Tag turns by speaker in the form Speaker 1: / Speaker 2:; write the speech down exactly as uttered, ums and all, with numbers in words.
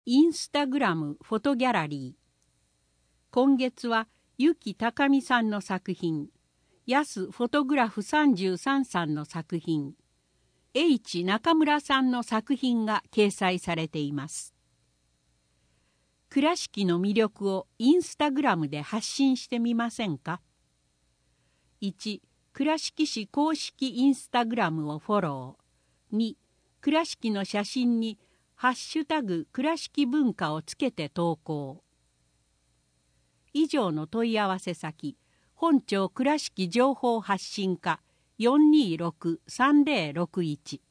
Speaker 1: インスタグラムフォトギャラリー。今月はゆきたかみさんの作品、やすフォトグラフさんじゅうさんさんの作品、H 中村さんの作品が掲載されています。倉敷の魅力をインスタグラムで発信してみませんか。いち. 倉敷市公式インスタグラムをフォロー。に. 倉敷の写真にハッシュタグ倉敷文化をつけて投稿。以上の問い合わせ先、本庁倉敷情報発信課 よんにーろくさんぜろろくいち